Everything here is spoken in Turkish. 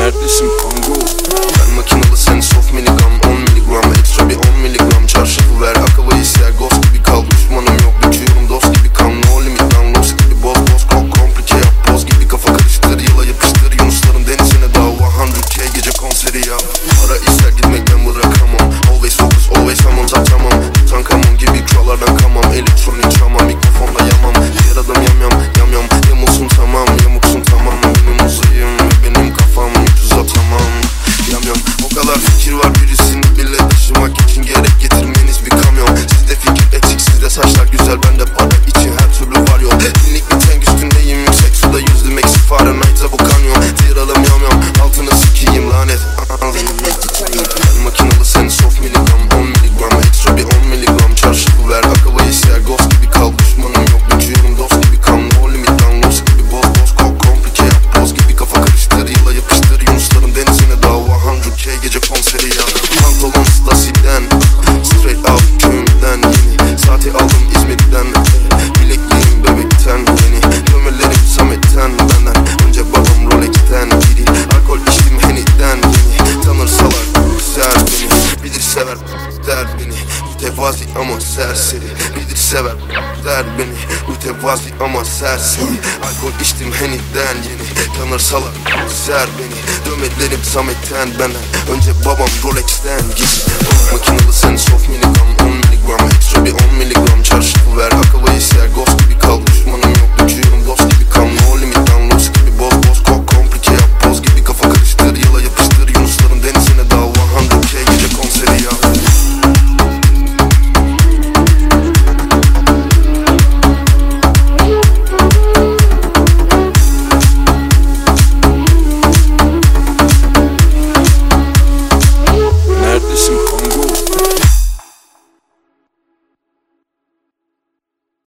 neredesin Pango? Ben makinalı sen soft miligram 10 miligram ekstra bir 10 miligram çarşafı ver akıllı ister ghost gibi kal düşmanım yok döküyorum dost gibi kan no limit lan lost gibi boz boz komplike yap boz gibi kafa karıştır yıla yapıştır Yunusların denizine dava 100k gece konseri yap para ister gitmekten bırakamam always focus always hamam zatamam tankamam gibi kurallardan kamam elektronik çamam mikrofonda yamam diğer adam yamyam yamyam yamulsun tamam yamuksun tamam benim uzayım ve benim kafam yük uzatamam yamyam o kadar fikir var birisini bile taşımak için gerek getirmeniz bir kamyon sizde fikir etik sizde saçlar güzel bende para için her türlü var yol binlik bir tank üstündeyim yüksek suda yüzdüm eksi Fahrenheit'a bu kanyon diğer adam yamyam altını sikiyim lanet ben makinalı sen soft miligram 10 miligram ekstra bir 10 miligram çarşafı ver akıllı ister ghost gibi kal düşmanım yok döküyorum dost gibi kan no limit lan lost gibi boz boz komplike yap boz gibi kafa karıştır yıla yapıştır Yunusların denizine dava 100k gece konseri yap pantolon Stasi'den straight out köyümden yeni saati aldım İzmir'den bilekliğim bebekten yeni gömelerim Samet'ten benden önce babam Rolex'ten biri alkol içtim Henny'den yeni tanır salar ser beni bilir sever der beni mütevazi ama serseri bilir sever der beni mütevazi ama serseri alkol içtim Henny'den yeni tanır salar ser beni dömetlerim Samet'ten benden önce babam Rolex'ten git makinalı sen soft miligram 10 miligram ekstra bir 10 miligram çarşafı ver akıllı ister ghost gibi kal